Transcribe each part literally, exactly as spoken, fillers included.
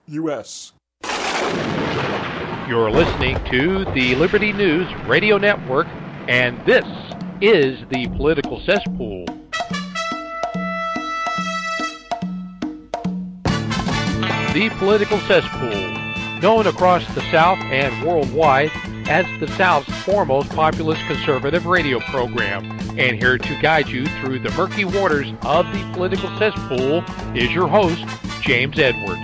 U S You're listening to the Liberty News Radio Network, and this is the Political Cesspool. The Political Cesspool, known across the South and worldwide as the South's foremost populist conservative radio program. And here to guide you through the murky waters of the Political Cesspool is your host, James Edwards.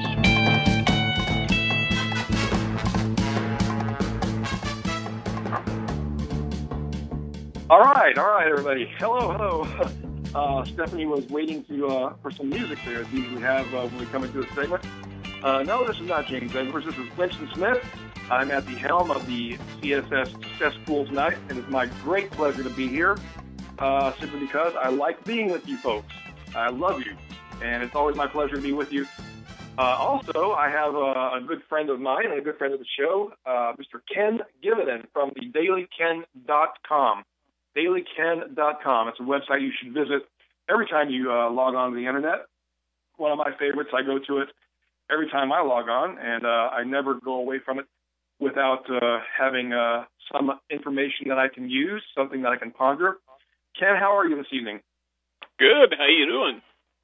All right, all right, everybody. Hello, hello. Uh, Stephanie was waiting to uh, for some music there, as we usually have uh, when we come into this segment. Uh, no, this is not James Edwards. This is Winston Smith. I'm at the helm of the C S S Cesspool tonight, and it's my great pleasure to be here, uh, simply because I like being with you folks. I love you, and it's always my pleasure to be with you. Uh, also, I have a, a good friend of mine and a good friend of the show, uh, Mister Ken Givenden from the daily ken dot com. daily ken dot com. It's a website you should visit every time you uh, log on to the internet. One of my favorites. I go to it every time I log on, and uh, I never go away from it without uh, having uh, some information that I can use, something that I can ponder. Ken, how are you this evening? Good. How you doing?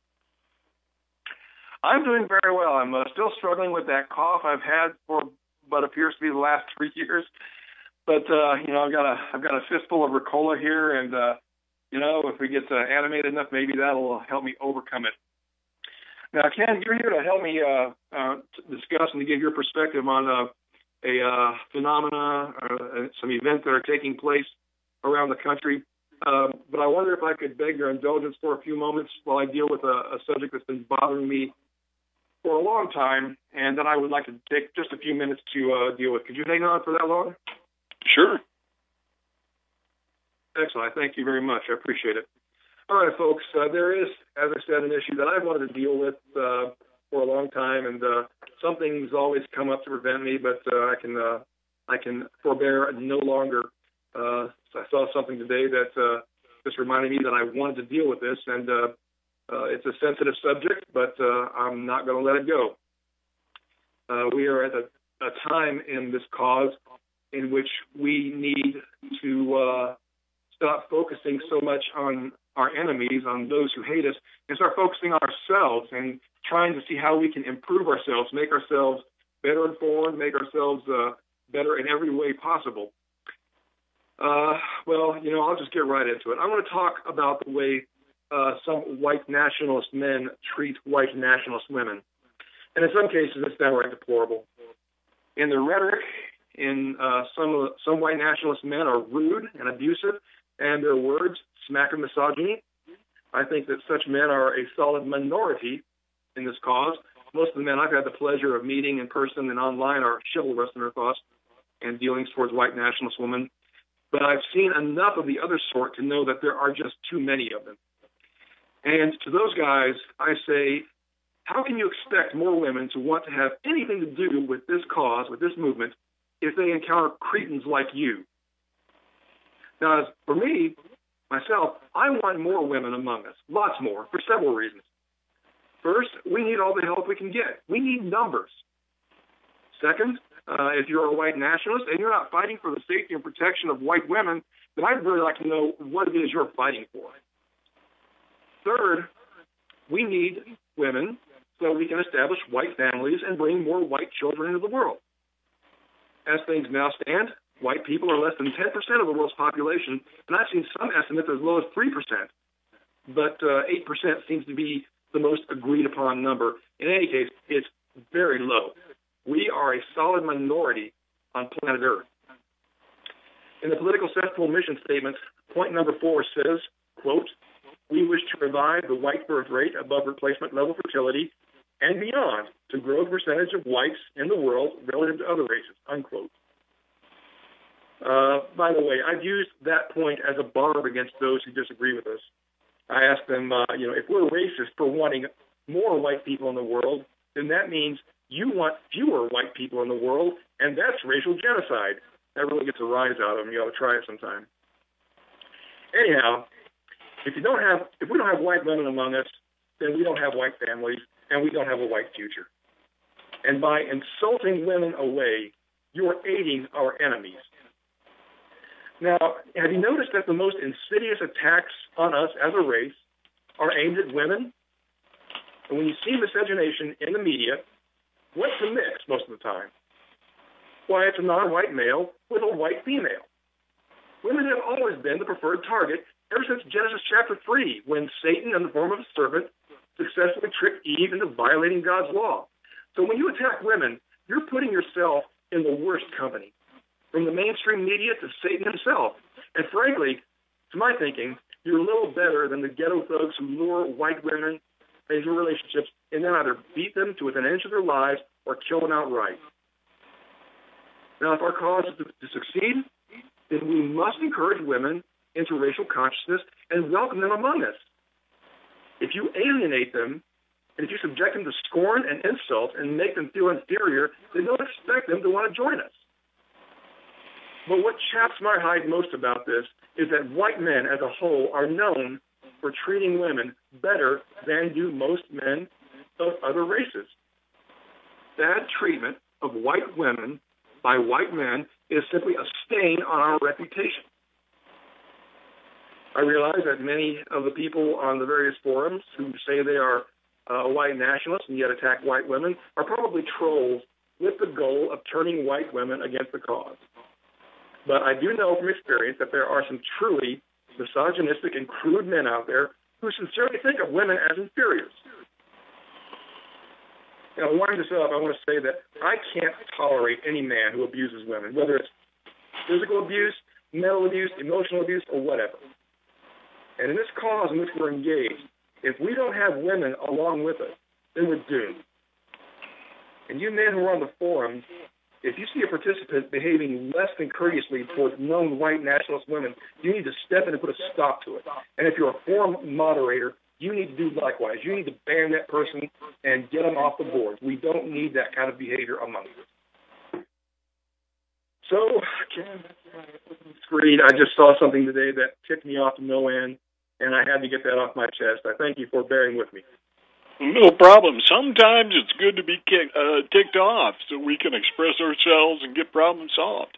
I'm doing very well. I'm uh, still struggling with that cough I've had for what appears to be the last three years. But, uh, you know, I've got a I've got a fistful of Ricola here, and, uh, you know, if we get uh, animated enough, maybe that'll help me overcome it. Now, Ken, you're here to help me uh, uh, to discuss and to give your perspective on uh, a uh, phenomena, uh, some events that are taking place around the country. Um, but I wonder if I could beg your indulgence for a few moments while I deal with a, a subject that's been bothering me for a long time, and that I would like to take just a few minutes to uh, deal with. Could you hang on for that long? Sure. Excellent. Thank you very much. I appreciate it. All right, folks. Uh, there is, as I said, an issue that I've wanted to deal with uh, for a long time, and uh, something's always come up to prevent me, but uh, I can uh, I can forbear no longer. Uh, so I saw something today that uh, just reminded me that I wanted to deal with this, and uh, uh, it's a sensitive subject, but uh, I'm not going to let it go. Uh, we are at a, a time in this cause in which we need to uh, stop focusing so much on our enemies, on those who hate us, and start focusing on ourselves and trying to see how we can improve ourselves, make ourselves better informed, make ourselves uh, better in every way possible. Uh, well, you know, I'll just get right into it. I want to talk about the way uh, some white nationalist men treat white nationalist women. And in some cases, it's downright deplorable. In their rhetoric, in uh, some some white nationalist men are rude and abusive, and their words smack of misogyny. I think that such men are a solid minority in this cause. Most of the men I've had the pleasure of meeting in person and online are chivalrous in their thoughts and dealings towards white nationalist women. But I've seen enough of the other sort to know that there are just too many of them. And to those guys, I say, how can you expect more women to want to have anything to do with this cause, with this movement, if they encounter cretins like you? Now, for me, myself, I want more women among us, lots more, for several reasons. First, we need all the help we can get. We need numbers. Second, uh, if you're a white nationalist and you're not fighting for the safety and protection of white women, then I'd really like to know what it is you're fighting for. Third, we need women so we can establish white families and bring more white children into the world. As things now stand, white people are less than ten percent of the world's population, and I've seen some estimates as low as three percent. But uh, eight percent seems to be the most agreed upon number. In any case, it's very low. We are a solid minority on planet Earth. In the Political Cesspool mission statement, point number four says, quote, "We wish to revive the white birth rate above replacement level fertility and beyond to grow the percentage of whites in the world relative to other races," unquote. Uh, by the way, I've used that point as a barb against those who disagree with us. I asked them, uh, you know, if we're racist for wanting more white people in the world, then that means you want fewer white people in the world, and that's racial genocide. That really gets a rise out of them. You ought to try it sometime. Anyhow, if you don't have, if we don't have white women among us, then we don't have white families, and we don't have a white future. And by insulting women away, you're aiding our enemies. Now, have you noticed that the most insidious attacks on us as a race are aimed at women? And when you see miscegenation in the media, what's the mix most of the time? Why, it's a non-white male with a white female. Women have always been the preferred target ever since Genesis chapter three, when Satan, in the form of a serpent, successfully tricked Eve into violating God's law. So when you attack women, you're putting yourself in the worst company, from the mainstream media to Satan himself. And frankly, to my thinking, you're a little better than the ghetto thugs who lure white women into relationships and then either beat them to within an inch of their lives or kill them outright. Now, if our cause is to, to succeed, then we must encourage women into racial consciousness and welcome them among us. If you alienate them, and if you subject them to scorn and insult and make them feel inferior, then don't expect them to want to join us. But what chaps my hide most about this is that white men as a whole are known for treating women better than do most men of other races. Bad treatment of white women by white men is simply a stain on our reputation. I realize that many of the people on the various forums who say they are uh, white nationalists and yet attack white women are probably trolls with the goal of turning white women against the cause. But I do know from experience that there are some truly misogynistic and crude men out there who sincerely think of women as inferiors. Now, winding this up, I want to say that I can't tolerate any man who abuses women, whether it's physical abuse, mental abuse, emotional abuse, or whatever. And in this cause in which we're engaged, if we don't have women along with us, then we're doomed. And you men who are on the forums, if you see a participant behaving less than courteously towards known white nationalist women, you need to step in and put a stop to it. And if you're a forum moderator, you need to do likewise. You need to ban that person and get them off the board. We don't need that kind of behavior among us. So, Ken, screen. I just saw something today that ticked me off to no end, and I had to get that off my chest. I thank you for bearing with me. No problem. Sometimes it's good to be kick, uh, ticked off so we can express ourselves and get problems solved.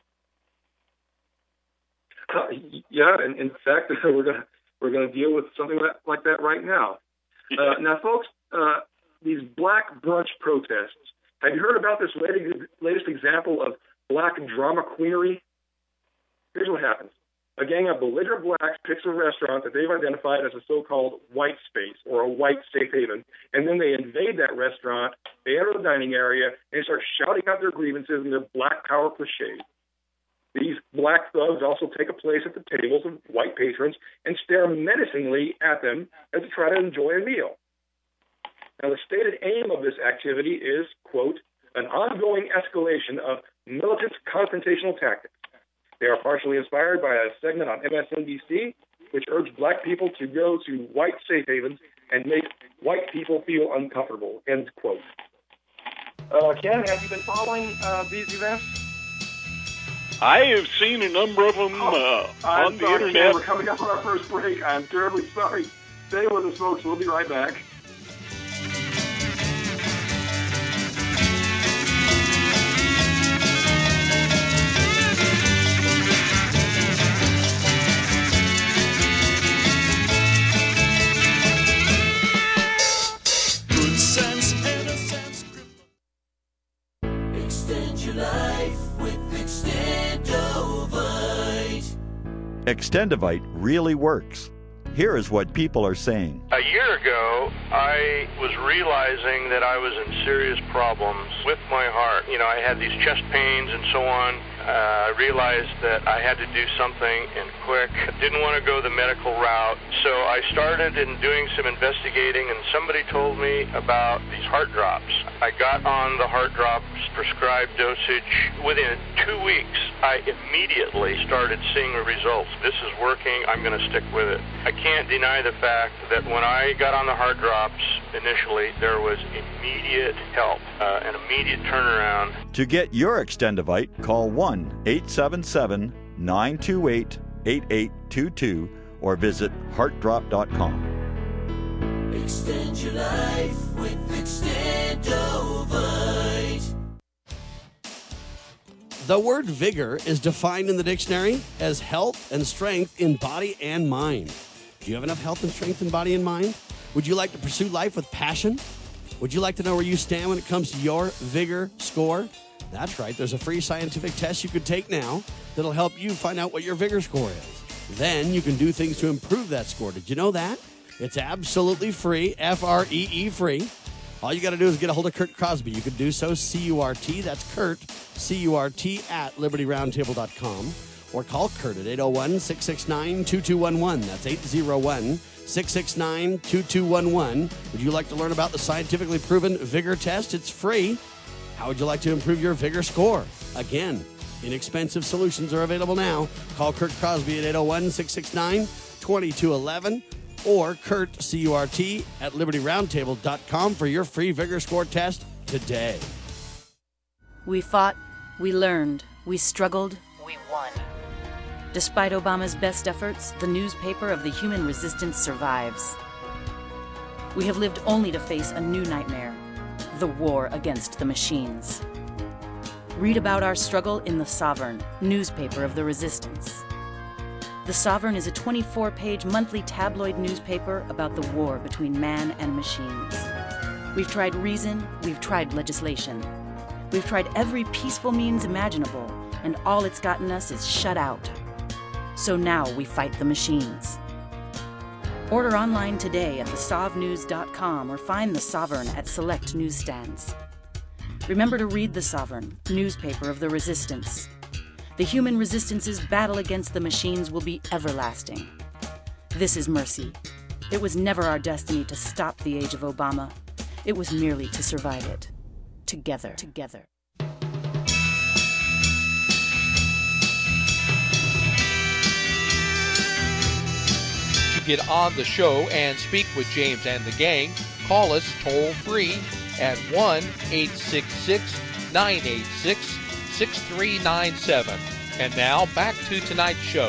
Uh, yeah, and in fact, we're going to we're going to deal with something like that right now. Uh, now, folks, uh, these black brunch protests. Have you heard about this latest, latest example of black drama queenery? Here's what happens. A gang of belligerent blacks picks a restaurant that they've identified as a so-called white space or a white safe haven, and then they invade that restaurant, they enter the dining area, and they start shouting out their grievances and their black power cliches. These black thugs also take a place at the tables of white patrons and stare menacingly at them as they try to enjoy a meal. Now, the stated aim of this activity is, quote, an ongoing escalation of militant confrontational tactics. They are partially inspired by a segment on M S N B C, which urged black people to go to white safe havens and make white people feel uncomfortable, end quote. Uh, Ken, have you been following uh, these events? I have seen a number of them oh, uh, on I'm the sorry, internet. Ken, we're coming up on our first break. I'm terribly sorry. Stay with us, folks. We'll be right back. Extendivite really works. Here is what people are saying. A year ago, I was realizing that I was in serious problems with my heart. You know, I had these chest pains and so on. Uh, I realized that I had to do something and quick. I didn't want to go the medical route, so I started in doing some investigating, and somebody told me about these heart drops. I got on the heart drops prescribed dosage. Within two weeks, I immediately started seeing the results. This is working. I'm going to stick with it. I can't deny the fact that when I got on the heart drops initially, there was immediate help, uh, an immediate turnaround. To get your Extendivite, call one eight seven seven, nine two eight, eight eight two two or visit heart drop dot com. Extend your life with Extendovite. The word vigor is defined in the dictionary as health and strength in body and mind. Do you have enough health and strength in body and mind? Would you like to pursue life with passion? Would you like to know where you stand when it comes to your vigor score? That's right. There's a free scientific test you could take now that'll help you find out what your vigor score is. Then you can do things to improve that score. Did you know that? It's absolutely free, F R E E free. All you got to do is get a hold of Curt Crosby. You can do so, C U R T, that's Curt, C U R T, at liberty roundtable dot com. Or call Curt at eight oh one, six six nine, two two one one. That's eight oh one, six six nine, two two one one. Would you like to learn about the scientifically proven vigor test? It's free. How would you like to improve your vigor score? Again, inexpensive solutions are available now. Call Curt Crosby at eight oh one, six six nine, two two one one. Or Curt, C U R T, at liberty roundtable dot com for your free vigor score test today. We fought, we learned, we struggled, we won. Despite Obama's best efforts, the newspaper of the human resistance survives. We have lived only to face a new nightmare, the war against the machines. Read about our struggle in The Sovereign, newspaper of the resistance. The Sovereign is a twenty-four page monthly tabloid newspaper about the war between man and machines. We've tried reason, we've tried legislation. We've tried every peaceful means imaginable, and all it's gotten us is shut out. So now we fight the machines. Order online today at the sov news dot com or find The Sovereign at select newsstands. Remember to read The Sovereign, newspaper of the resistance. The human resistance's battle against the machines will be everlasting. This is mercy. It was never our destiny to stop the age of Obama. It was merely to survive it. Together. Together. To get on the show and speak with James and the gang, call us toll free at one eight six six, nine eight six, six three nine seven. And now, back to tonight's show.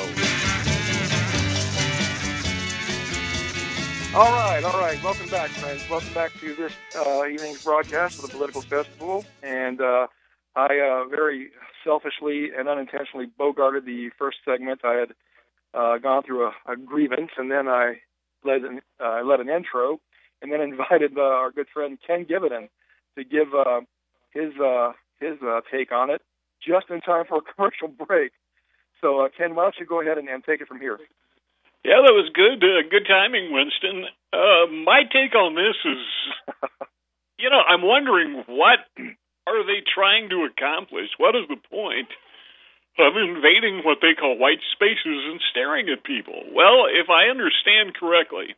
All right, all right. Welcome back, friends. Welcome back to this uh, evening's broadcast of the Political Cesspool. And uh, I uh, very selfishly and unintentionally bogarted the first segment. I had uh, gone through a, a grievance, and then I led an, uh, led an intro, and then invited uh, our good friend Ken Givenden to give uh, his uh, his uh, take on it, just in time for a commercial break. So, uh, Ken, why don't you go ahead and, and take it from here? Yeah, that was good. Uh, good timing, Winston. Uh, my take on this is, you know, I'm wondering, what are they trying to accomplish? What is the point of invading what they call white spaces and staring at people? Well, if I understand correctly,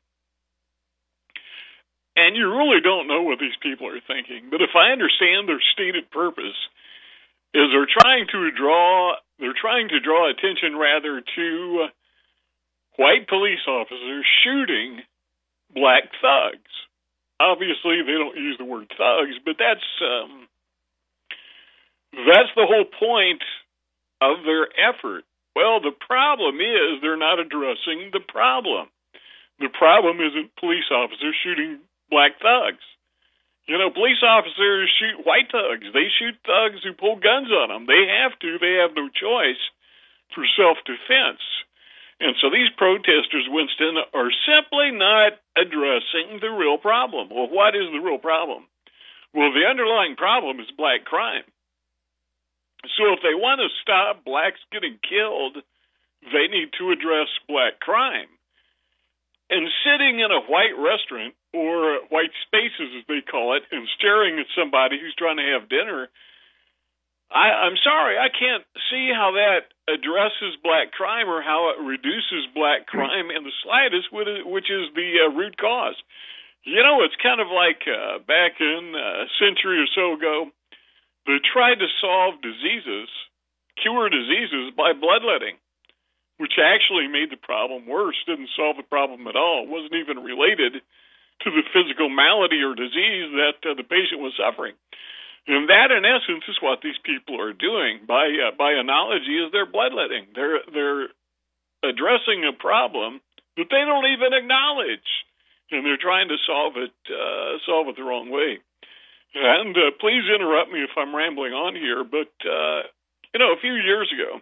and you really don't know what these people are thinking, but if I understand their stated purpose, is they're trying to draw, they're trying to draw attention rather to white police officers shooting black thugs. Obviously, they don't use the word thugs, but that's um, that's the whole point of their effort. Well, the problem is they're not addressing the problem. The problem isn't police officers shooting black thugs. You know, police officers shoot white thugs. They shoot thugs who pull guns on them. They have to. They have no choice for self-defense. And so these protesters, Winston, are simply not addressing the real problem. Well, what is the real problem? Well, the underlying problem is black crime. So if they want to stop blacks getting killed, they need to address black crime. And sitting in a white restaurant, or white spaces as they call it, and staring at somebody who's trying to have dinner, I, I'm sorry, I can't see how that addresses black crime or how it reduces black crime in the slightest, which is the uh, root cause. You know, it's kind of like uh, back in a century or so ago, they tried to solve diseases, cure diseases by bloodletting, which actually made the problem worse, didn't solve the problem at all. It wasn't even related to the physical malady or disease that uh, the patient was suffering. And that, in essence, is what these people are doing. By uh, by analogy, is they're bloodletting. They're they're addressing a problem that they don't even acknowledge, and they're trying to solve it uh, solve it the wrong way. And uh, please interrupt me if I'm rambling on here, but uh, You know, a few years ago,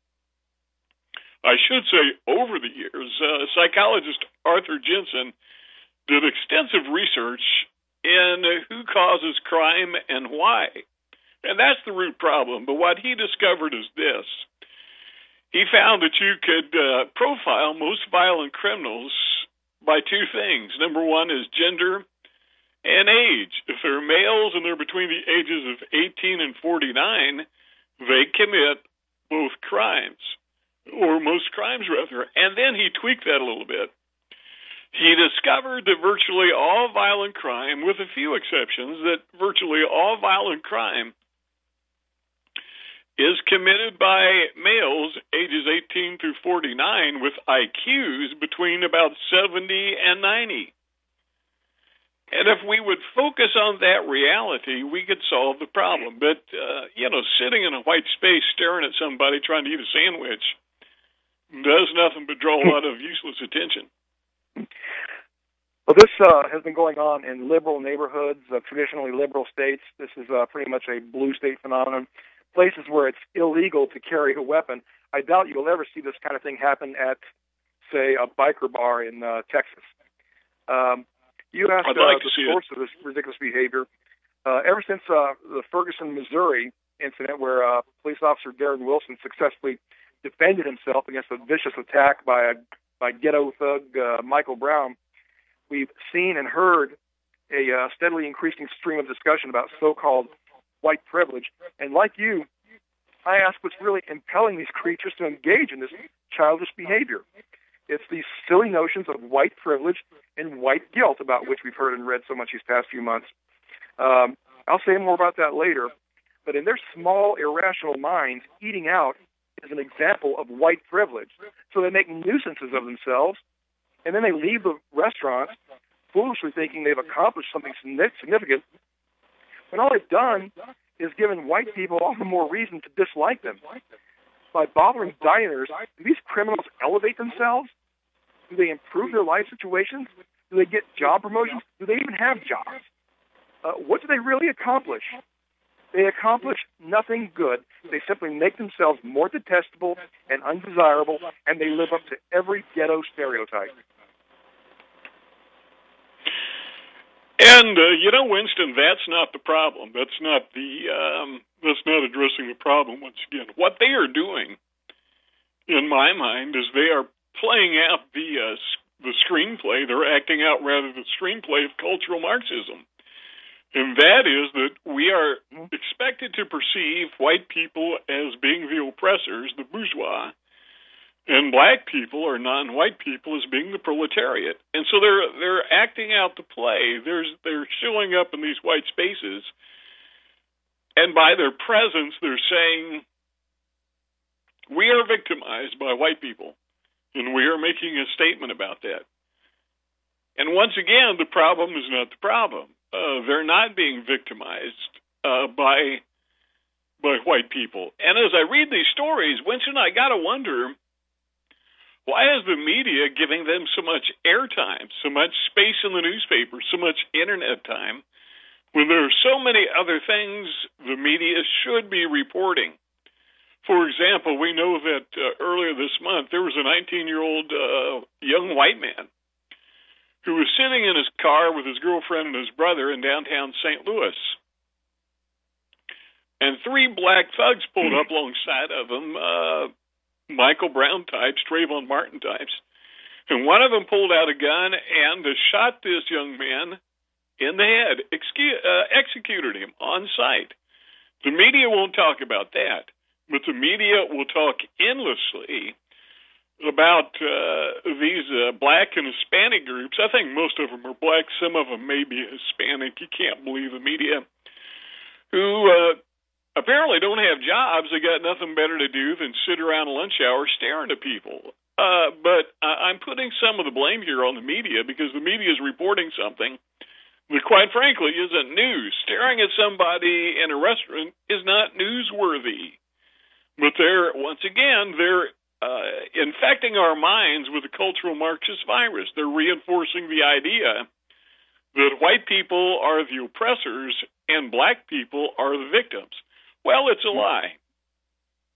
I should say over the years, uh, psychologist Arthur Jensen did extensive research in who causes crime and why. And that's the root problem. But what he discovered is this. He found that you could uh, profile most violent criminals by two things. Number one is gender and age. If they're males and they're between the ages of eighteen and forty-nine, they commit both crimes, or most crimes, rather. And then he tweaked that a little bit. He discovered that virtually all violent crime, with a few exceptions, that virtually all violent crime is committed by males ages eighteen through forty-nine with I Qs between about seventy and ninety. And if we would focus on that reality, we could solve the problem. But, uh, you know, sitting in a white space staring at somebody trying to eat a sandwich does nothing but draw a lot of useless attention. Well, this uh, has been going on in liberal neighborhoods, uh, traditionally liberal states. This is uh, pretty much a blue state phenomenon. Places where it's illegal to carry a weapon. I doubt you'll ever see this kind of thing happen at, say, a biker bar in uh, Texas. Um, you asked I'd like uh, the to source of this ridiculous behavior. Uh, ever since uh, the Ferguson, Missouri incident where uh, police officer Darren Wilson successfully defended himself against a vicious attack by a by ghetto thug uh, Michael Brown, we've seen and heard a uh, steadily increasing stream of discussion about so-called white privilege. And like you, I ask what's really impelling these creatures to engage in this childish behavior. It's these silly notions of white privilege and white guilt about which we've heard and read so much these past few months. Um, I'll say more about that later. But in their small, irrational minds, eating out is an example of white privilege. So they make nuisances of themselves, and then they leave the restaurants foolishly thinking they've accomplished something significant, when all they've done is given white people all the more reason to dislike them. By bothering diners, do these criminals elevate themselves? Do they improve their life situations? Do they get job promotions? Do they even have jobs? Uh, what do they really accomplish? They accomplish nothing good. They simply make themselves more detestable and undesirable, and they live up to every ghetto stereotype. And, uh, you know, Winston, that's not the problem. That's not the, um, that's not addressing the problem once again. What they are doing, in my mind, is they are playing out the, uh, the screenplay. They're acting out, rather, the screenplay of cultural Marxism. And that is that we are expected to perceive white people as being the oppressors, the bourgeois, and black people or non-white people as being the proletariat. And so they're they're acting out the play. There's they're showing up in these white spaces, and by their presence, they're saying, we are victimized by white people, and we are making a statement about that. And once again, the problem is not the problem. Uh, they're not being victimized uh, by by white people. And as I read these stories, Winston, I got to wonder, why is the media giving them so much airtime, so much space in the newspaper, so much internet time, when there are so many other things the media should be reporting? For example, we know that uh, earlier this month there was a nineteen-year-old uh, young white man who was sitting in his car with his girlfriend and his brother in downtown Saint Louis. And three black thugs pulled up alongside of him, uh, Michael Brown types, Trayvon Martin types. And one of them pulled out a gun and uh, shot this young man in the head, excu- uh, executed him on sight. The media won't talk about that, but the media will talk endlessly about uh, these uh, black and Hispanic groups. I think most of them are black. Some of them may be Hispanic. You can't believe the media. Who uh, apparently don't have jobs. They got nothing better to do than sit around a lunch hour staring at people. Uh, but uh, I'm putting some of the blame here on the media because the media is reporting something that, quite frankly, isn't news. Staring at somebody in a restaurant is not newsworthy. But they're, once again, they're Uh, infecting our minds with the cultural Marxist virus. They're reinforcing the idea that white people are the oppressors and black people are the victims. Well, it's a lie.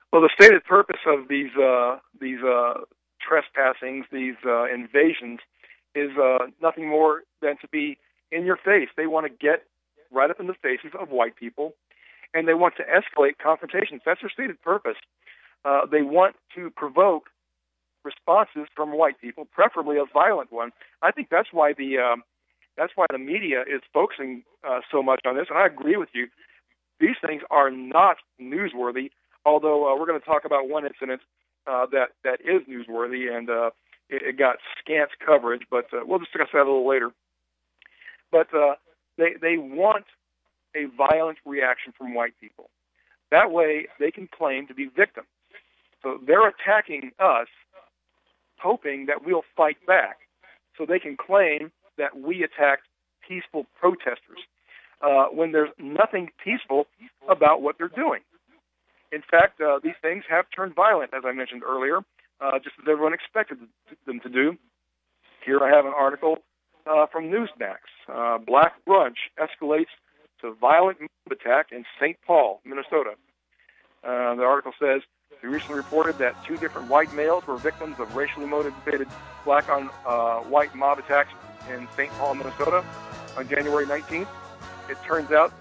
Well, the stated purpose of these uh, these uh, trespassings, these uh, invasions, is uh, nothing more than to be in your face. They want to get right up in the faces of white people, and they want to escalate confrontations. That's their stated purpose. Uh, they want to provoke responses from white people, preferably a violent one. I think that's why the um, that's why the media is focusing uh, so much on this, and I agree with you. These things are not newsworthy, although uh, we're going to talk about one incident uh, that, that is newsworthy, and uh, it, it got scant coverage, but uh, we'll discuss that a little later. But uh, they, they want a violent reaction from white people. That way they can claim to be victims. So they're attacking us, hoping that we'll fight back, so they can claim that we attacked peaceful protesters. Uh, when there's nothing peaceful about what they're doing. In fact, uh, these things have turned violent, as I mentioned earlier, uh, just as everyone expected them to do. Here I have an article uh, from Newsmax. Uh, Black brunch escalates to violent mob attack in Saint Paul, Minnesota. Uh, the article says, we recently reported that two different white males were victims of racially motivated black-on-white uh, mob attacks in Saint Paul, Minnesota on January nineteenth. It turns out,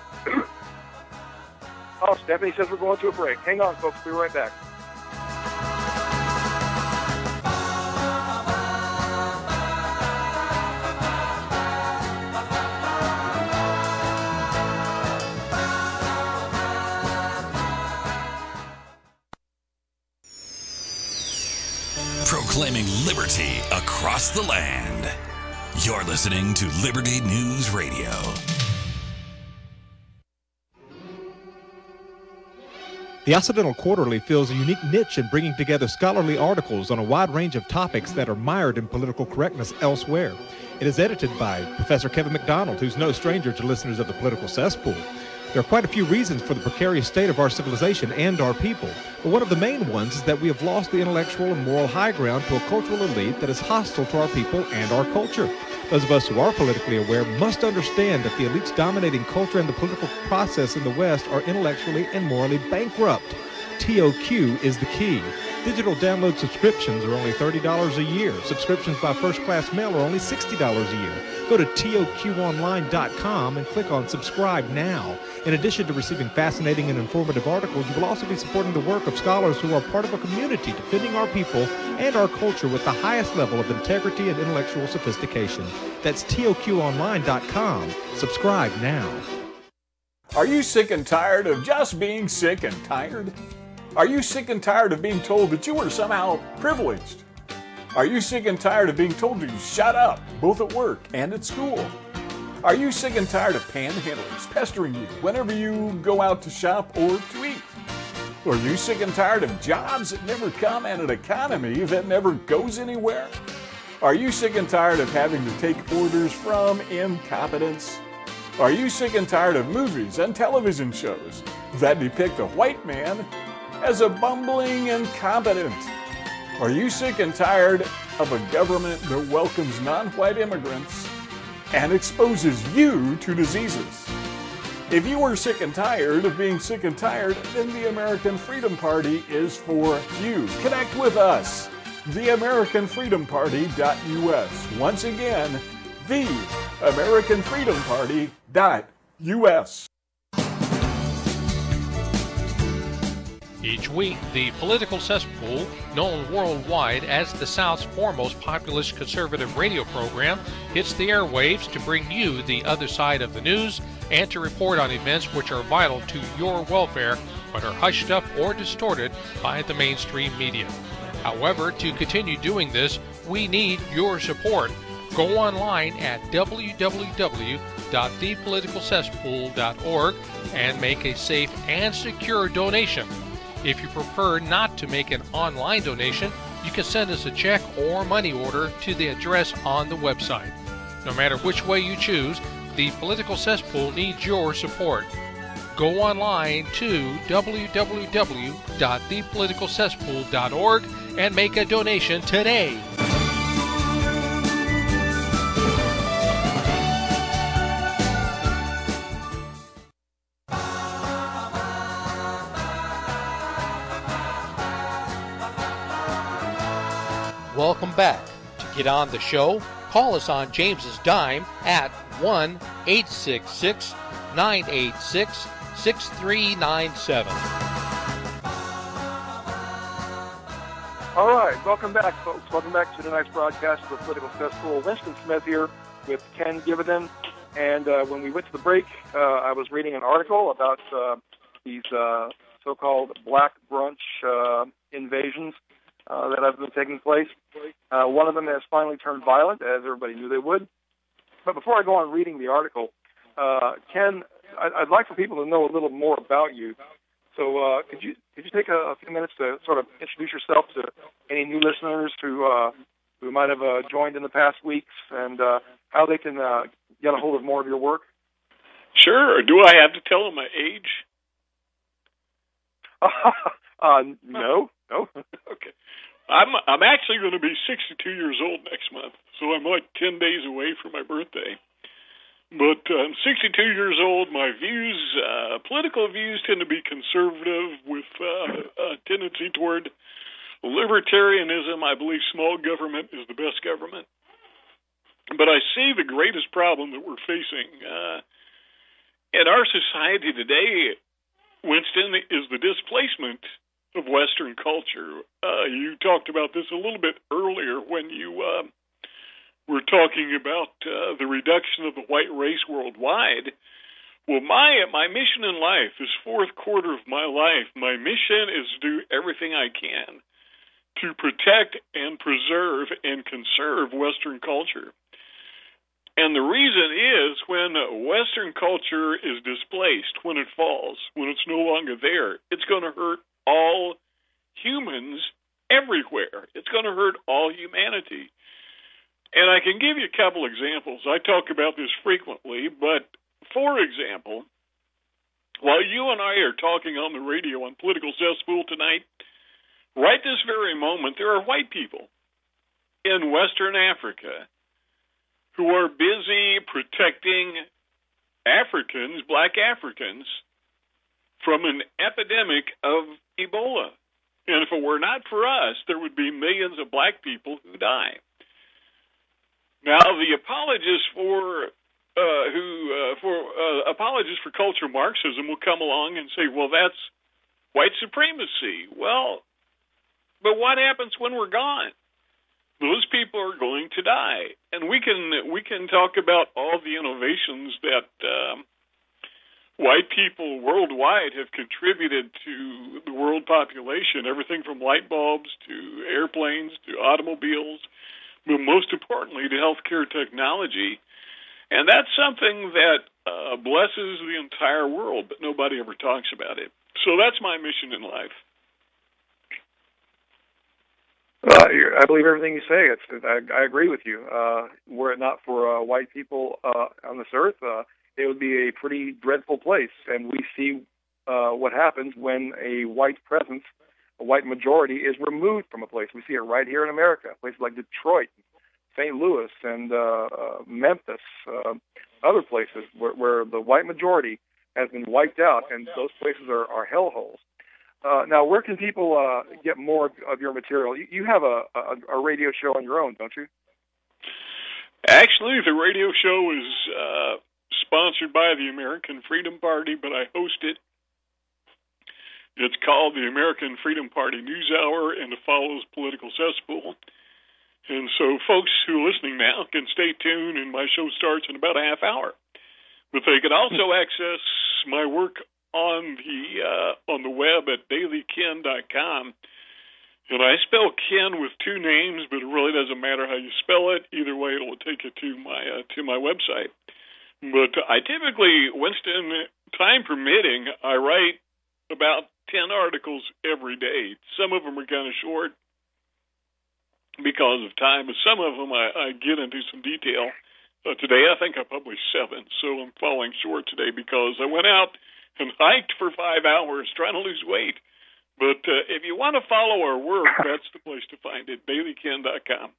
oh, Stephanie says we're going to a break. Hang on, folks. We'll be right back. Proclaiming liberty across the land. You're listening to Liberty News Radio. The Occidental Quarterly fills a unique niche in bringing together scholarly articles on a wide range of topics that are mired in political correctness elsewhere. It is edited by Professor Kevin McDonald, who's no stranger to listeners of the Political Cesspool. There are quite a few reasons for the precarious state of our civilization and our people, but one of the main ones is that we have lost the intellectual and moral high ground to a cultural elite that is hostile to our people and our culture. Those of us who are politically aware must understand that the elites dominating culture and the political process in the West are intellectually and morally bankrupt. T O Q is the key. Digital download subscriptions are only thirty dollars a year. Subscriptions by first-class mail are only sixty dollars a year. Go to T O Q online dot com and click on Subscribe Now. In addition to receiving fascinating and informative articles, you will also be supporting the work of scholars who are part of a community defending our people and our culture with the highest level of integrity and intellectual sophistication. That's T O Q online dot com. Subscribe now. Are you sick and tired of just being sick and tired? Are you sick and tired of being told that you are somehow privileged? Are you sick and tired of being told to shut up, both at work and at school? Are you sick and tired of panhandlers pestering you whenever you go out to shop or to eat? Are you sick and tired of jobs that never come and an economy that never goes anywhere? Are you sick and tired of having to take orders from incompetence? Are you sick and tired of movies and television shows that depict a white man as a bumbling incompetent? Are you sick and tired of a government that welcomes non-white immigrants and exposes you to diseases? If you are sick and tired of being sick and tired, then the American Freedom Party is for you. Connect with us, the American Freedom Party dot U S. Once again, the American Freedom Party dot U S. Each week, the Political Cesspool, known worldwide as the South's foremost populist conservative radio program, hits the airwaves to bring you the other side of the news and to report on events which are vital to your welfare but are hushed up or distorted by the mainstream media. However, to continue doing this, we need your support. Go online at w w w dot the political cesspool dot org and make a safe and secure donation. If you prefer not to make an online donation, you can send us a check or money order to the address on the website. No matter which way you choose, the Political Cesspool needs your support. Go online to w w w dot the political cesspool dot org and make a donation today. welcome back. To get on the show, call us on James's dime at one eight six six, nine eight six, six three nine seven. All right, welcome back, folks. Welcome back to tonight's broadcast of the Political Cesspool. Winston Smith here with Ken Givenden. And uh, when we went to the break, uh, I was reading an article about uh, these uh, so-called black brunch uh, invasions uh, that have been taking place. Uh, one of them has finally turned violent, as everybody knew they would. But before I go on reading the article, uh, Ken, I'd like for people to know a little more about you. So uh, could you could you take a, a few minutes to sort of introduce yourself to any new listeners who uh, who might have uh, joined in the past weeks, and uh, how they can uh, get a hold of more of your work? Sure. Do I have to tell them my age? uh, no, no. Okay. I'm I'm actually going to be sixty-two years old next month, so I'm like ten days away from my birthday. But uh, I'm sixty-two years old. My views, uh, political views, tend to be conservative with uh, a tendency toward libertarianism. I believe small government is the best government. But I see the greatest problem that we're facing uh, in our society today, Winston, is the displacement of Western culture. Uh, you talked about this a little bit earlier when you uh, were talking about uh, the reduction of the white race worldwide. Well, my my mission in life, this fourth quarter of my life, my mission is to do everything I can to protect and preserve and conserve Western culture. And the reason is when Western culture is displaced, when it falls, when it's no longer there, it's going to hurt all humans everywhere. It's going to hurt all humanity. And I can give you a couple examples. I talk about this frequently, but for example, while you and I are talking on the radio on Political Cesspool tonight, right this very moment, there are white people in Western Africa who are busy protecting Africans, black Africans, from an epidemic of Ebola. And if it were not for us, there would be millions of black people who die. Now, the apologists for uh, who uh, for uh, apologists for cultural Marxism will come along and say, "Well, that's white supremacy." Well, but what happens when we're gone? Those people are going to die, and we can we can talk about all the innovations that um, white people worldwide have contributed to the world population. Everything from light bulbs to airplanes to automobiles, but most importantly to healthcare technology. And that's something that uh, blesses the entire world, but nobody ever talks about it. So that's my mission in life. Uh, I believe everything you say. It's, I, I agree with you. Uh, were it not for uh, white people uh, on this earth, uh, it would be a pretty dreadful place. And we see uh, what happens when a white presence, a white majority, is removed from a place. We see it right here in America, places like Detroit, Saint Louis, and uh, uh, Memphis, uh, other places where, where the white majority has been wiped out, and those places are, are hellholes. Uh, now, where can people uh, get more of your material? You, you have a, a, a radio show on your own, don't you? Actually, the radio show is uh, sponsored by the American Freedom Party, but I host it. It's called the American Freedom Party News Hour, and it follows Political Cesspool. And so folks who are listening now can stay tuned, and my show starts in about a half hour. But they can also access my work on the uh, on the web at daily ken dot com. And I spell Ken with two names, but it really doesn't matter how you spell it. Either way, it will take you to my uh, to my website. But I typically, Winston, time permitting, I write about ten articles every day. Some of them are kind of short because of time, but some of them I, I get into some detail. Uh, today, I think I published seven, so I'm falling short today because I went out and hiked for five hours trying to lose weight. But uh, if you want to follow our work, that's the place to find it, daily ken dot com.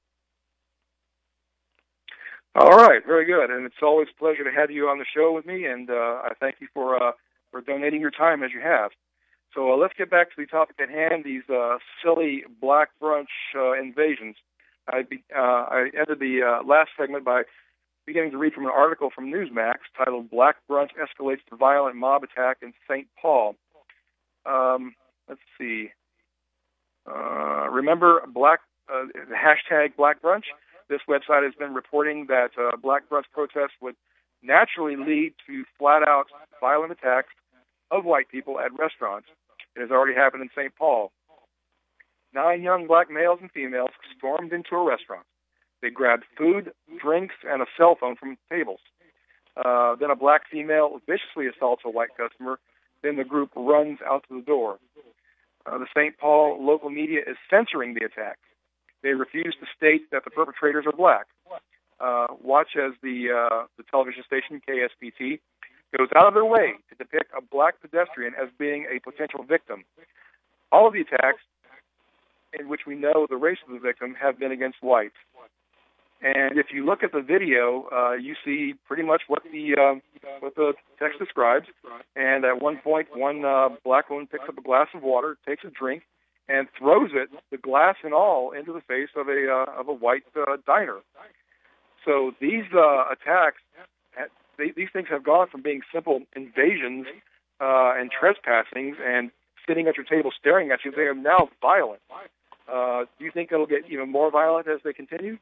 All right, very good. And it's always a pleasure to have you on the show with me, and uh, I thank you for uh, for donating your time as you have. So uh, let's get back to the topic at hand, these uh, silly black brunch uh, invasions. I, be, uh, I ended the uh, last segment by beginning to read from an article from Newsmax titled "Black Brunch Escalates to Violent Mob Attack in Saint Paul." Um, let's see. Uh, remember Black uh, the hashtag Black Brunch? This website has been reporting that uh, Black Brunch protests would naturally lead to flat-out violent attacks of white people at restaurants. It has already happened in Saint Paul. Nine young black males and females stormed into a restaurant. They grabbed food, drinks, and a cell phone from tables. Uh, then a black female viciously assaults a white customer. Then the group runs out to the door. Uh, the Saint Paul local media is censoring the attacks. They refuse to state that the perpetrators are black. Uh, watch as the uh, the television station K S P T goes out of their way to depict a black pedestrian as being a potential victim. All of the attacks, in which we know the race of the victim, have been against whites. And if you look at the video, uh, you see pretty much what the uh, what the text describes. And at one point, one uh, black woman picks up a glass of water, takes a drink, and throws it, the glass and all, into the face of a uh, of a white uh, diner. So these uh, attacks, they, these things have gone from being simple invasions uh, and trespassings and sitting at your table staring at you. They are now violent. Uh, do you think it'll get even more violent as they continue?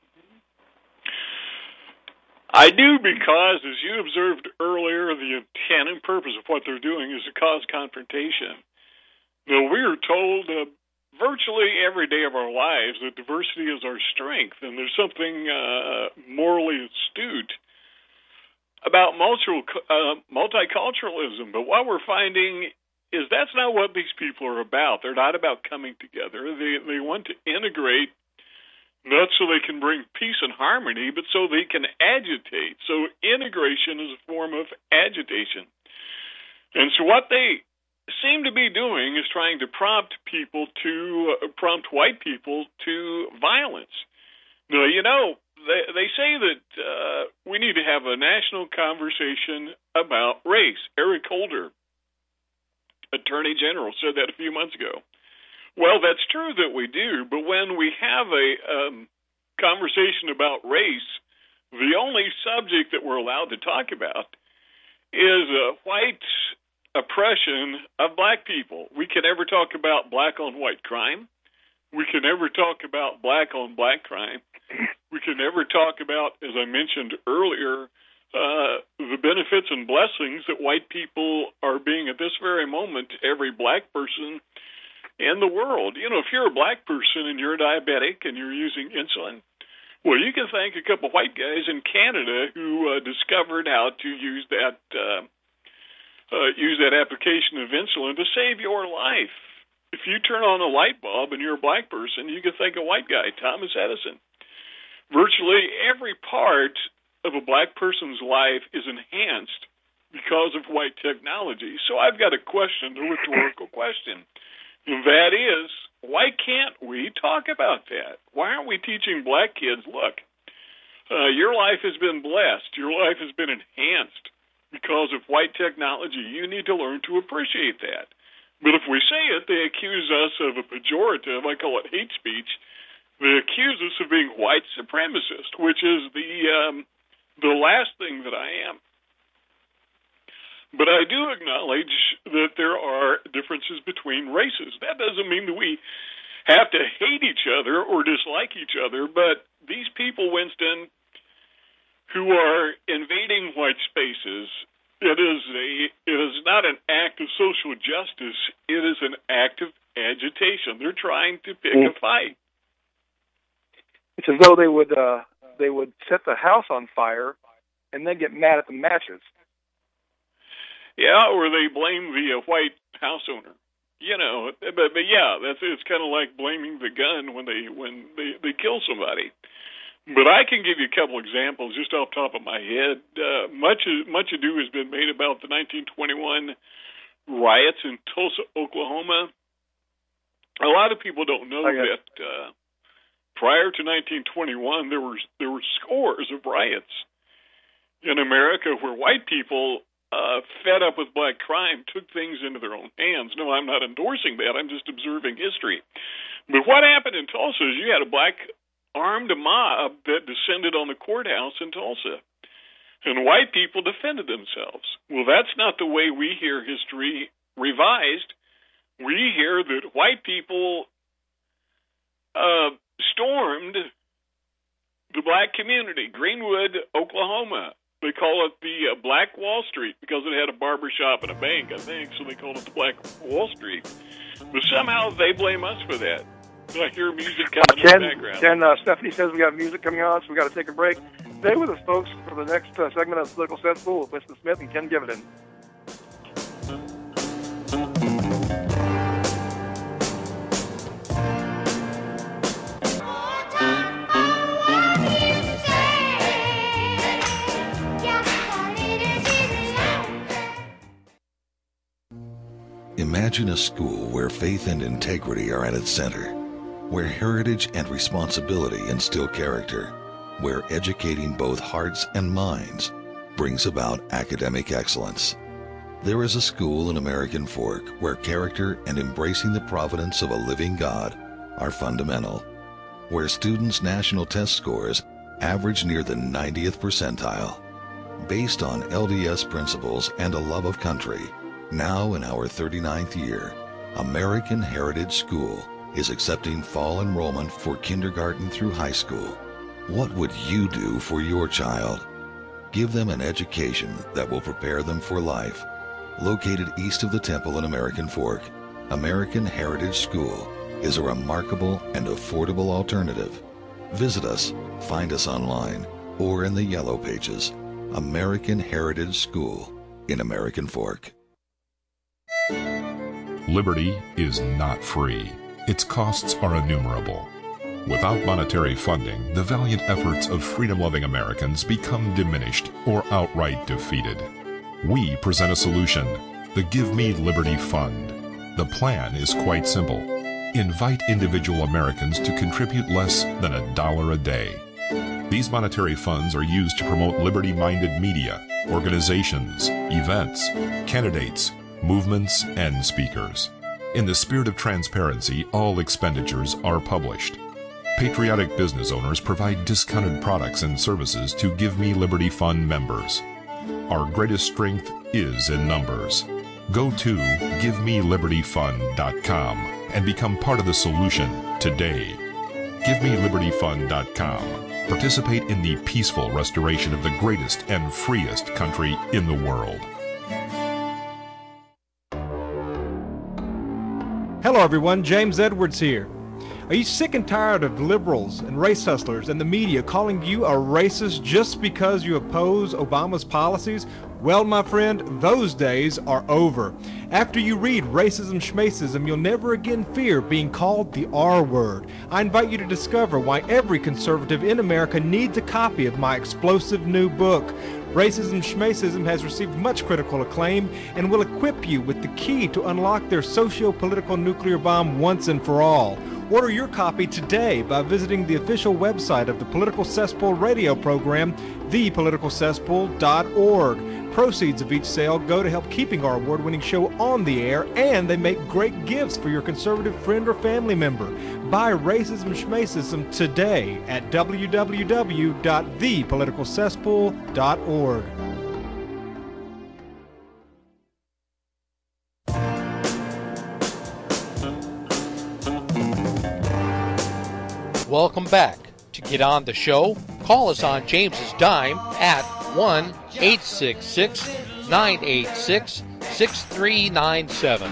I do, because, as you observed earlier, the intent and purpose of what they're doing is to cause confrontation. Now, we are told uh, virtually every day of our lives that diversity is our strength, and there's something uh, morally astute about multi- uh, multiculturalism. But what we're finding is that's not what these people are about. They're not about coming together. They they want to integrate, not so they can bring peace and harmony, but so they can agitate. So integration is a form of agitation. And so what they seem to be doing is trying to prompt people to, uh, prompt white people to violence. Now, you know, they, they say that uh, we need to have a national conversation about race. Eric Holder, Attorney General, said that a few months ago. Well, that's true that we do, but when we have a um, conversation about race, the only subject that we're allowed to talk about is uh, white oppression of black people. We can never talk about black-on-white crime. We can never talk about black-on-black crime. We can never talk about, as I mentioned earlier, uh, the benefits and blessings that white people are being at this very moment to every black person in the world. You know, if you're a black person and you're diabetic and you're using insulin, well, you can thank a couple of white guys in Canada who uh, discovered how to use that uh, uh, use that application of insulin to save your life. If you turn on a light bulb and you're a black person, you can thank a white guy, Thomas Edison. Virtually every part of a black person's life is enhanced because of white technology. So I've got a question, a rhetorical question. And that is, why can't we talk about that? Why aren't we teaching black kids, look, uh, your life has been blessed, your life has been enhanced because of white technology. You need to learn to appreciate that. But if we say it, they accuse us of a pejorative, I call it hate speech. They accuse us of being white supremacist, which is the um, the last thing that I am. But I do acknowledge that there are differences between races. That doesn't mean that we have to hate each other or dislike each other, but these people, Winston, who are invading white spaces, it is a it is not an act of social justice. It is an act of agitation. They're trying to pick mm. a fight. It's as though they would uh, they would set the house on fire and then get mad at the matches. Yeah, or they blame the uh, white house owner. You know, but but yeah, that's it's kind of like blaming the gun when they when they, they kill somebody. But I can give you a couple examples just off the top of my head. Uh, much much ado has been made about the nineteen twenty-one riots in Tulsa, Oklahoma. A lot of people don't know that uh, prior to nineteen twenty-one, there were there were scores of riots in America where white people, uh, fed up with black crime, took things into their own hands. No, I'm not endorsing that. I'm just observing history. But what happened in Tulsa is you had a black armed mob that descended on the courthouse in Tulsa. And white people defended themselves. Well, that's not the way we hear history revised. We hear that white people uh, stormed the black community, Greenwood, Oklahoma. They call it the uh, Black Wall Street because it had a barber shop and a bank, I think, so they called it the Black Wall Street. But somehow they blame us for that. I hear music coming Ken, in the background. Ken, uh, Stephanie says we got music coming on, so we got to take a break. Stay with us, folks, for the next uh, segment of Political Cesspool with Winston Smith and Ken Gividan. Imagine a school where faith and integrity are at its center, where heritage and responsibility instill character, where educating both hearts and minds brings about academic excellence. There is a school in American Fork where character and embracing the providence of a living God are fundamental, where students' national test scores average near the ninetieth percentile. Based on L D S principles and a love of country, now in our thirty-ninth year, American Heritage School is accepting fall enrollment for kindergarten through high school. What would you do for your child? Give them an education that will prepare them for life. Located east of the temple in American Fork, American Heritage School is a remarkable and affordable alternative. Visit us, find us online, or in the Yellow Pages. American Heritage School in American Fork. Liberty is not free. Its costs are innumerable. Without monetary funding, the valiant efforts of freedom-loving Americans become diminished or outright defeated. We present a solution, the Give Me Liberty Fund. The plan is quite simple. Invite individual Americans to contribute less than a dollar a day. These monetary funds are used to promote liberty-minded media, organizations, events, candidates, movements, and speakers. In the spirit of transparency, all expenditures are published. Patriotic business owners provide discounted products and services to Give Me Liberty Fund members. Our greatest strength is in numbers. Go to give me liberty fund dot com and become part of the solution today. give me liberty fund dot com. Participate in the peaceful restoration of the greatest and freest country in the world. Hello, everyone. James Edwards here. Are you sick and tired of liberals and race hustlers and the media calling you a racist just because you oppose Obama's policies? Well, my friend, those days are over. After you read Racism Schmacism, you'll never again fear being called the R word. I invite you to discover why every conservative in America needs a copy of my explosive new book. Racism Schmacism has received much critical acclaim and will equip you with the key to unlock their socio-political nuclear bomb once and for all. Order your copy today by visiting the official website of the Political Cesspool radio program, the political cesspool dot org. Proceeds of each sale go to help keeping our award-winning show on the air, and they make great gifts for your conservative friend or family member. Buy Racism Schmacism today at w w w dot the political cesspool dot org. Welcome back. To get on the show, call us on James's dime at one eight six six, nine eight six, six three nine seven.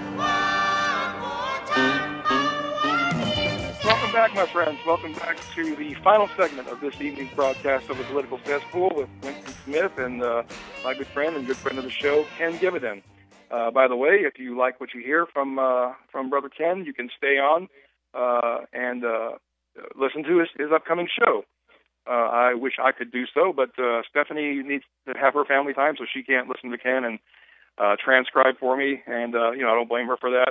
Welcome back, my friends. Welcome back to the final segment of this evening's broadcast of the Political Cesspool with Winston Smith and uh, my good friend and good friend of the show, Ken Gividan. Uh, by the way, if you like what you hear from uh, from Brother Ken, you can stay on uh, and uh, listen to his, his upcoming show. Uh, I wish I could do so, but uh, Stephanie needs to have her family time, so she can't listen to Ken and uh, transcribe for me, and uh, you know I don't blame her for that.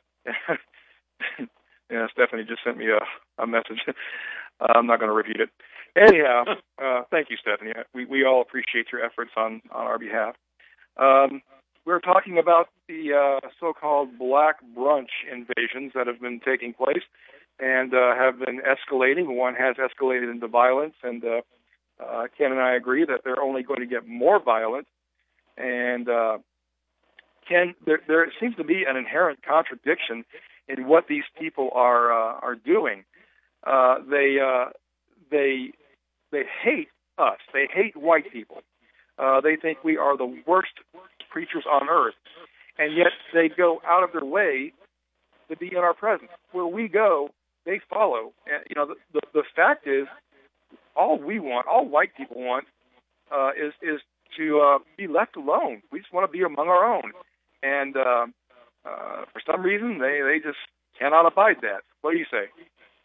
Yeah, Stephanie just sent me a, a message. uh, I'm not going to repeat it. Anyhow, uh, thank you, Stephanie. We we all appreciate your efforts on, on our behalf. Um, we're talking about the uh, so-called Black Brunch invasions that have been taking place. and uh, have been escalating. One has escalated into violence, and uh, uh, Ken and I agree that they're only going to get more violent. And uh, Ken, there, there seems to be an inherent contradiction in what these people are uh, are doing. Uh, they uh, they they hate us. They hate white people. Uh, they think we are the worst creatures on earth, and yet they go out of their way to be in our presence. Where we go, they follow. And, you know, the, the the fact is, all we want, all white people want, uh, is is to uh, be left alone. We just want to be among our own, and uh, uh, for some reason, they they just cannot abide that. What do you say?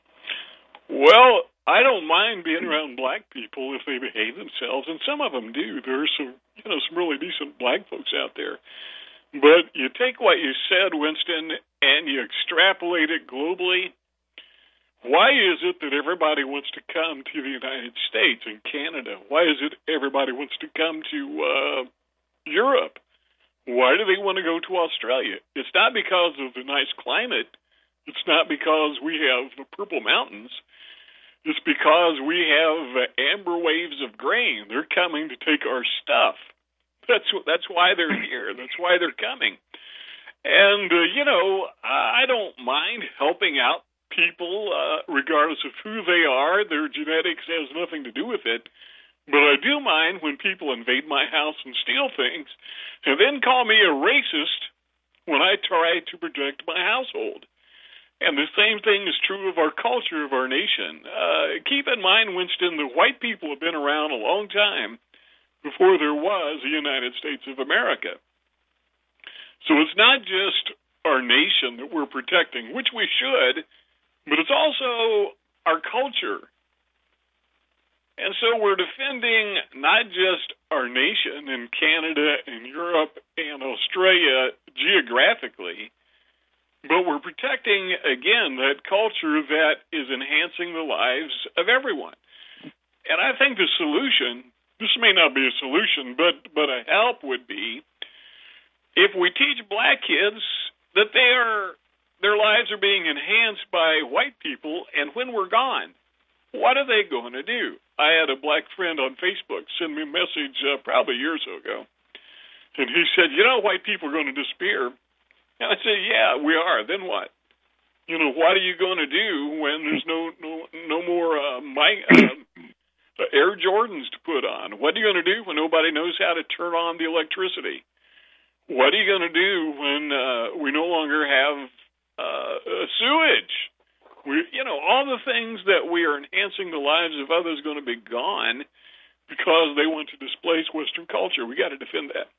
Well, I don't mind being around black people if they behave themselves, and some of them do. There's some, you know, some really decent black folks out there. But you take what you said, Winston, and you extrapolate it globally. Why is it that everybody wants to come to the United States and Canada? Why is it everybody wants to come to uh, Europe? Why do they want to go to Australia? It's not because of the nice climate. It's not because we have the Purple Mountains. It's because we have amber waves of grain. They're coming to take our stuff. That's that's why they're here. That's why they're coming. And, uh, you know, I don't mind helping out people uh, regardless of who they are. Their genetics has nothing to do with it. But I do mind when people invade my house and steal things and then call me a racist when I try to protect my household. And the same thing is true of our culture, of our nation. Uh, keep in mind, Winston, the white people have been around a long time before there was a United States of America. So it's not just our nation that we're protecting, which we should, but it's also our culture. And so we're defending not just our nation in Canada and Europe and Australia geographically, but we're protecting, again, that culture that is enhancing the lives of everyone. And I think the solution, this may not be a solution, but, but a help would be if we teach black kids that they are, their lives are being enhanced by white people, and when we're gone, what are they going to do? I had a black friend on Facebook send me a message uh, probably years ago, and he said, you know, white people are going to disappear. And I said, yeah, we are. Then what? You know, what are you going to do when there's no no no more uh, my, uh, Air Jordans to put on? What are you going to do when nobody knows how to turn on the electricity? What are you going to do when uh, we no longer have uh, sewage? We, you know, all the things that we are enhancing the lives of others are going to be gone because they want to displace Western culture. We got to defend that.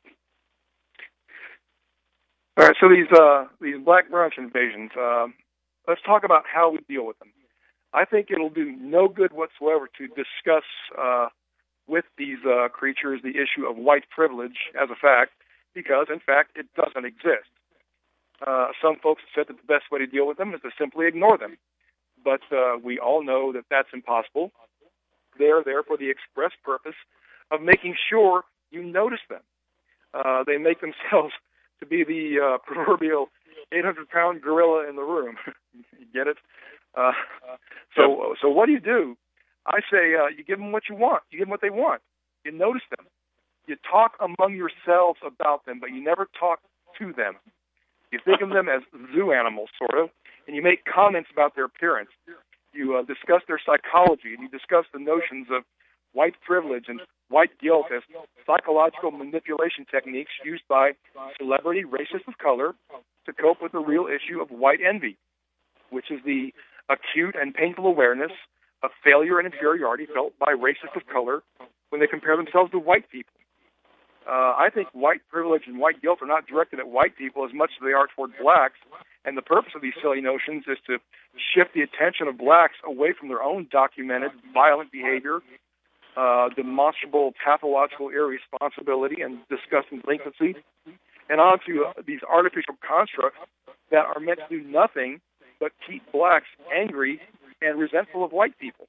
All right, so these uh, these black brunch invasions, uh, let's talk about how we deal with them. I think it'll do no good whatsoever to discuss uh, with these uh, creatures the issue of white privilege as a fact, because, in fact, it doesn't exist. Uh, some folks have said that the best way to deal with them is to simply ignore them, but uh, we all know that that's impossible. They're there for the express purpose of making sure you notice them. Uh, they make themselves to be the uh, proverbial eight hundred pound gorilla in the room. You get it? Uh, so so what do you do? I say uh, you give them what you want. You give them what they want. You notice them. You talk among yourselves about them, but you never talk to them. You think of them as zoo animals, sort of, and you make comments about their appearance. You uh, discuss their psychology, and you discuss the notions of white privilege and white guilt as psychological manipulation techniques used by celebrity racists of color to cope with the real issue of white envy, which is the acute and painful awareness of failure and inferiority felt by racists of color when they compare themselves to white people. Uh, I think white privilege and white guilt are not directed at white people as much as they are toward blacks, and the purpose of these silly notions is to shift the attention of blacks away from their own documented violent behavior, Uh, demonstrable pathological irresponsibility and disgusting delinquency, and onto uh, these artificial constructs that are meant to do nothing but keep blacks angry and resentful of white people.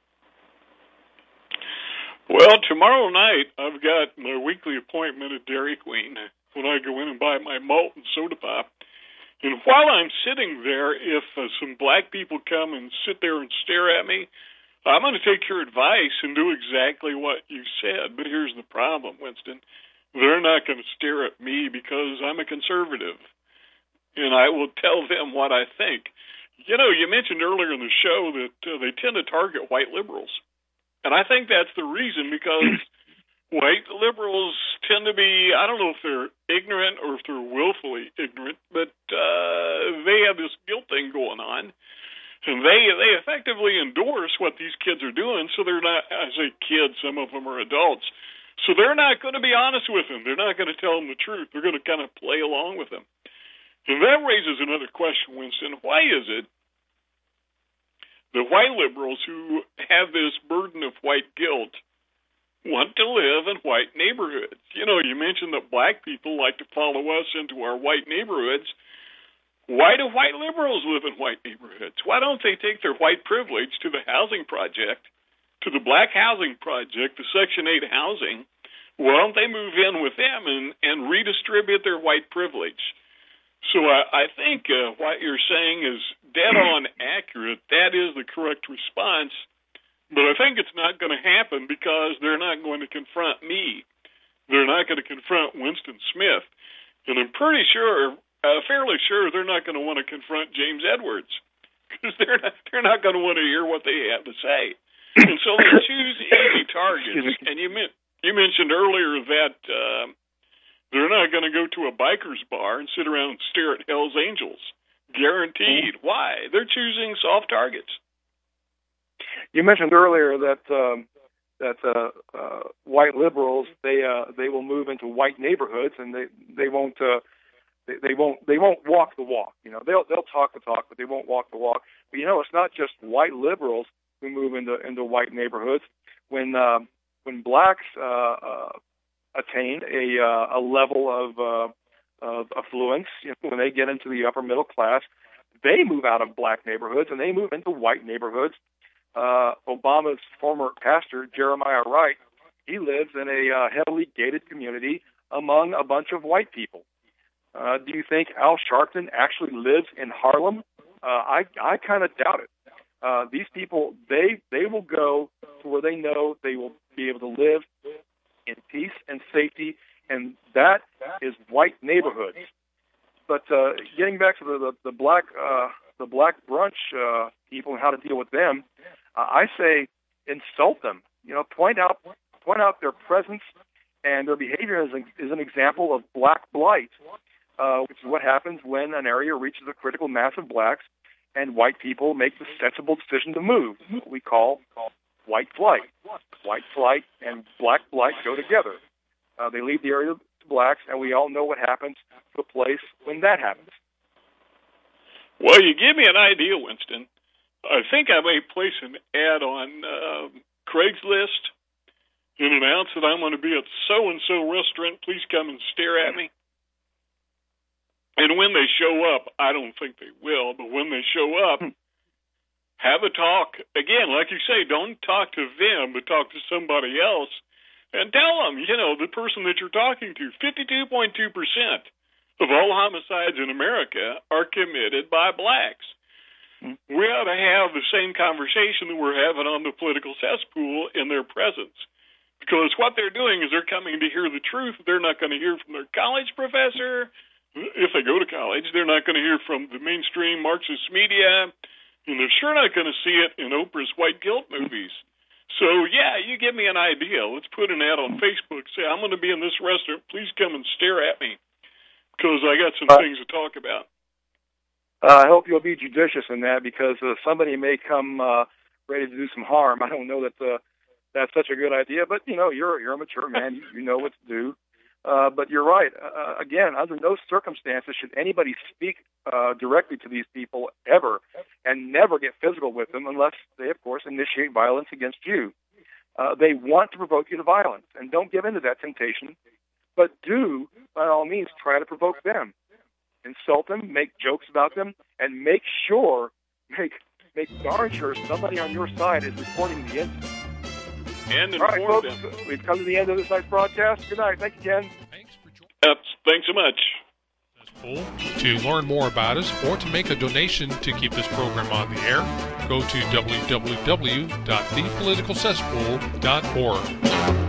Well, tomorrow night I've got my weekly appointment at Dairy Queen when I go in and buy my malt and soda pop. And while I'm sitting there, if uh, some black people come and sit there and stare at me, I'm going to take your advice and do exactly what you said. But here's the problem, Winston. They're not going to stare at me because I'm a conservative. And I will tell them what I think. You know, you mentioned earlier in the show that uh, they tend to target white liberals. And I think that's the reason, because white liberals tend to be, I don't know if they're ignorant or if they're willfully ignorant, but uh, they have this guilt thing going on. And they they effectively endorse what these kids are doing, so they're not, I say kids, some of them are adults, so they're not going to be honest with them. They're not going to tell them the truth. They're going to kind of play along with them. And that raises another question, Winston. Why is it the white liberals who have this burden of white guilt want to live in white neighborhoods? You know, you mentioned that black people like to follow us into our white neighborhoods. Why do white liberals live in white neighborhoods? Why don't they take their white privilege to the housing project, to the black housing project, the Section eight housing? Why don't they move in with them and, and redistribute their white privilege? So I, I think uh, what you're saying is dead on accurate. That is the correct response. But I think it's not going to happen because they're not going to confront me. They're not going to confront Winston Smith. And I'm pretty sure, uh, fairly sure, they're not going to want to confront James Edwards, because they're not, they're not going to want to hear what they have to say. And so they choose easy targets. And you, meant, you mentioned earlier that uh, they're not going to go to a biker's bar and sit around and stare at Hell's Angels. Guaranteed. Mm-hmm. Why? They're choosing soft targets. You mentioned earlier that um, that uh, uh, white liberals they uh, they will move into white neighborhoods, and they they won't uh, they, they won't they won't walk the walk. You know, they'll they'll talk the talk, but they won't walk the walk. But you know, it's not just white liberals who move into into white neighborhoods. When uh, when blacks uh, uh, attain a uh, a level of uh, of affluence, you know, when they get into the upper middle class, they move out of black neighborhoods and they move into white neighborhoods. Uh, Obama's former pastor, Jeremiah Wright, he lives in a uh, heavily gated community among a bunch of white people. Uh, do you think Al Sharpton actually lives in Harlem? Uh, I I kind of doubt it. Uh, these people, they they will go to where they know they will be able to live in peace and safety, and that is white neighborhoods. But uh, getting back to the the, the black uh, the black brunch uh, people and how to deal with them, uh, I say insult them. You know, point out point out their presence and their behavior is, is an example of black blight, uh, which is what happens when an area reaches a critical mass of blacks and white people make the sensible decision to move, what we call white flight. White flight and black blight go together. Uh, they leave the area to blacks, and we all know what happens to a place when that happens. Well, you give me an idea, Winston. I think I may place an ad on uh, Craigslist and announce that I'm going to be at so-and-so restaurant. Please come and stare at me. And when they show up, I don't think they will, but when they show up, have a talk. Again, like you say, don't talk to them, but talk to somebody else. And tell them, you know, the person that you're talking to, fifty-two point two percent of all homicides in America are committed by blacks. Mm-hmm. We ought to have the same conversation that we're having on the political cesspool in their presence. Because what they're doing is they're coming to hear the truth. They're not going to hear from their college professor. If they go to college, they're not going to hear from the mainstream Marxist media. And they're sure not going to see it in Oprah's white guilt movies. So, yeah, you give me an idea. Let's put an ad on Facebook. Say, I'm going to be in this restaurant. Please come and stare at me, because I got some uh, things to talk about. Uh, I hope you'll be judicious in that, because uh, somebody may come uh, ready to do some harm. I don't know that uh, that's such a good idea, but, you know, you're, you're a mature man. you, you know what to do. Uh, but you're right. Uh, again, under no circumstances should anybody speak uh, directly to these people ever, and never get physical with them unless they, of course, initiate violence against you. Uh, they want to provoke you to violence, and don't give in to that temptation, but do, by all means, try to provoke them. Insult them, make jokes about them, and make sure, make, make darn sure somebody on your side is reporting the incident. And all right, folks, them. We've come to the end of this night's broadcast. Good night. Thank you, Ken. Thanks for joining. Uh, thanks so much. Cesspool. To learn more about us or to make a donation to keep this program on the air, go to w w w dot the political cesspool dot org.